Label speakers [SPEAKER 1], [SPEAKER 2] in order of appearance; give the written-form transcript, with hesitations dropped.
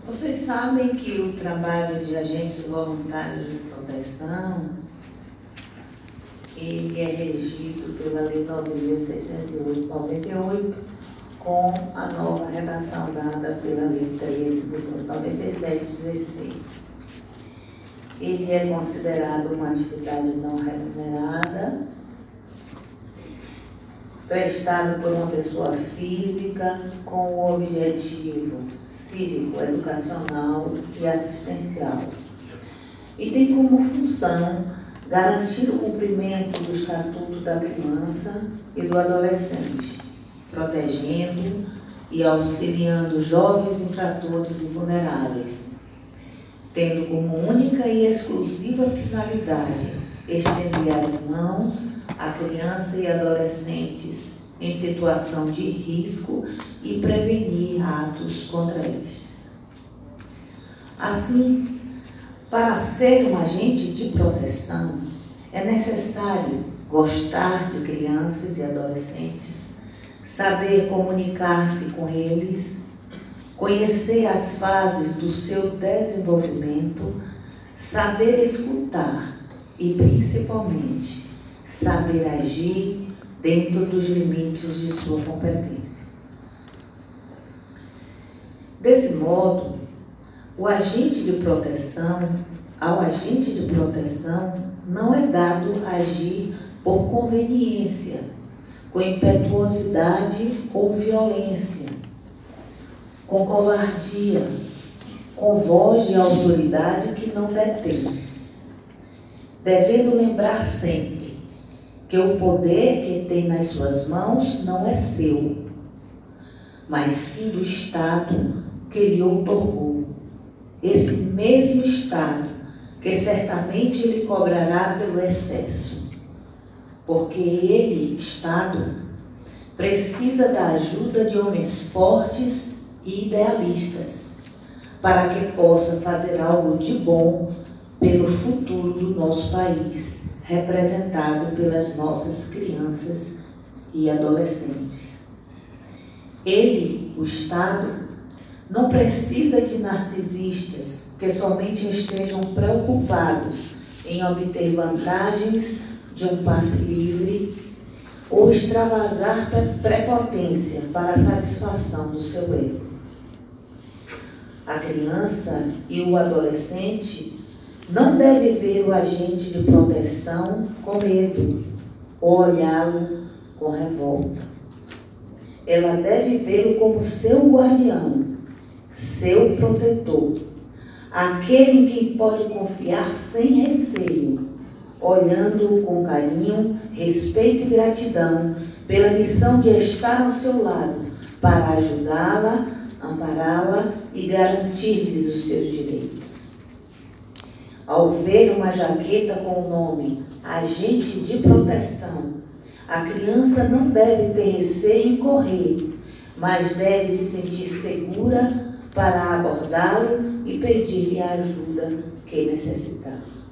[SPEAKER 1] Vocês sabem que o trabalho de agentes voluntários de proteção, ele é regido pela Lei 9.608/98, com a nova redação dada pela Lei 13.297/16. Ele é considerado uma atividade não remunerada, prestado por uma pessoa física com o objetivo cívico, educacional e assistencial. E tem como função garantir o cumprimento do Estatuto da Criança e do Adolescente, protegendo e auxiliando jovens infratores e vulneráveis, tendo como única e exclusiva finalidade estender as mãos a crianças e adolescentes em situação de risco e prevenir atos contra estes. Assim, para ser um agente de proteção, é necessário gostar de crianças e adolescentes, saber comunicar-se com eles, conhecer as fases do seu desenvolvimento, saber escutar e, principalmente, saber agir dentro dos limites de sua competência. Desse modo, ao agente de proteção não é dado agir por conveniência, com impetuosidade ou violência, com covardia, com voz de autoridade que não detém, devendo lembrar sempre que o poder que tem nas suas mãos não é seu, mas sim do Estado que lhe outorgou. Esse mesmo Estado que certamente lhe cobrará pelo excesso, porque ele, Estado, precisa da ajuda de homens fortes e idealistas, para que possa fazer algo de bom pelo futuro do nosso país, representado pelas nossas crianças e adolescentes. Ele, o Estado, não precisa de narcisistas que somente estejam preocupados em obter vantagens de um passe livre ou extravasar prepotência para a satisfação do seu ego. A criança e o adolescente não deve ver o agente de proteção com medo ou olhá-lo com revolta. Ela deve vê-lo como seu guardião, seu protetor, aquele em quem pode confiar sem receio, olhando-o com carinho, respeito e gratidão pela missão de estar ao seu lado para ajudá-la, ampará-la e garantir-lhes os seus direitos. Ao ver uma jaqueta com o nome agente de proteção, a criança não deve ter receio em correr, mas deve se sentir segura para abordá-lo e pedir-lhe a ajuda que necessitar.